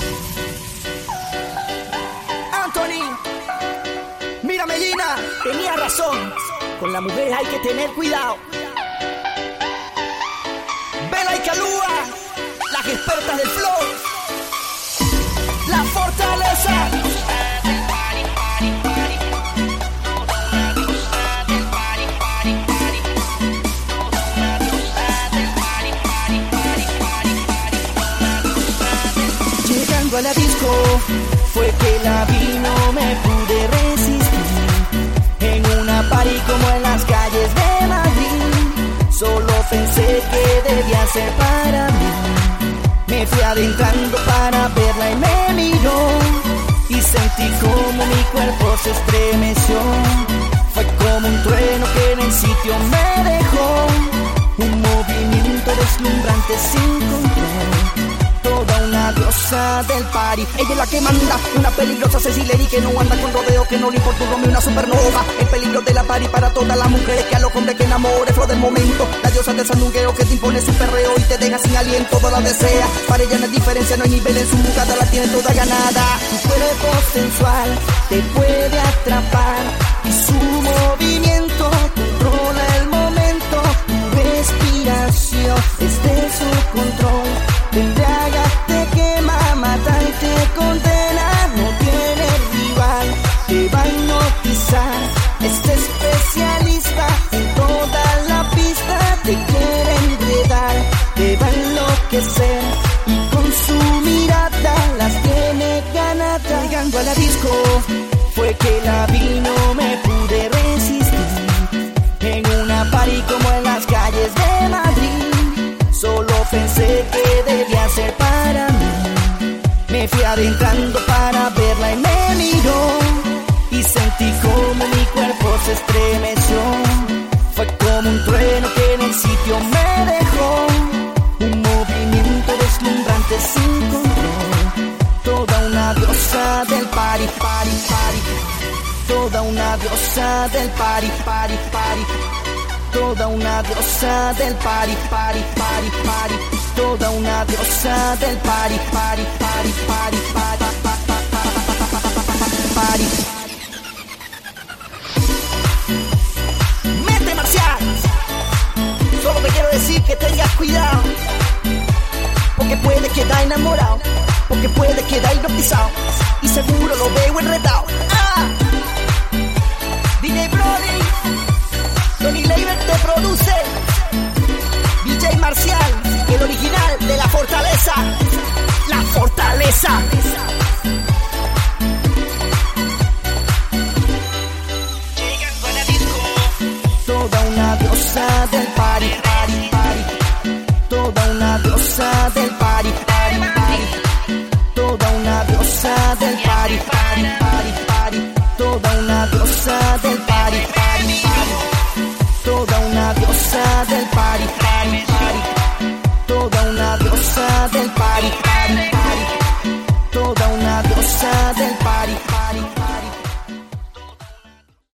Anthony, mira Melina, tenía razón. Con las mujeres hay que tener cuidado. Bella y Calúa, las expertas del flow. La fortaleza. Llegando a la disco, fue que la vi, no me pude resistir. En una party como en las calles de Madrid, solo pensé que debía ser para mí. Me fui adentrando para verla y me miró, y sentí como mi cuerpo se estremeció. Fue como un trueno que en el sitio me dejó, un movimiento deslumbrante sin control. Toda una diosa del party, ella es la que manda, una peligrosa Cecileri que no anda con rodeo, que no le importa un Romeo, una supernova. El peligro de la party para todas las mujeres, que a los hombres que enamore, flor del momento. La diosa del sandungueo que te impone su perreo y te deja sin aliento, toda la desea. Para ella no hay diferencia, no hay nivel en su jugada, la tiene toda ganada. Tu cuerpo sensual te puede atrapar y su movimiento controla el momento. Tu respiración es de su control. Te embriaga, te quema, mata y te condena. No tiene rival, te va a hipnotizar. Este especialista en toda la pista te quiere enredar, te va a enloquecer y con su mirada las tiene ganadas. Llegando a la disco, fue que la vi, no me pude resistir. En una party como en las calles de Madrid, solo pensé que debía ser para mí. Me fui adentrando para verla y me miró, y sentí como mi cuerpo se estremeció. Fue como un trueno que en el sitio me dejó, un movimiento deslumbrante sin control. Toda una diosa del party, party, party. Toda una diosa del party, party, party. Toda una diosa del party, party, party, party. Toda una diosa del party, party, party, party, party, party. Mente marcial. Solo te quiero decir que tengas cuidado, porque puede quedar enamorado, porque puede quedar hipnotizado, y seguro lo veo enredado. DJ Brody, Tony Leiber te produce. DJ Marcial, el original de La Fortaleza. La Fortaleza. Llegando a la disco, toda una diosa del party, party, party. Toda una diosa del party, party, party. Toda una diosa del party, party, party, party. Toda una diosa del party, party, party. Toda una diosa del party, party.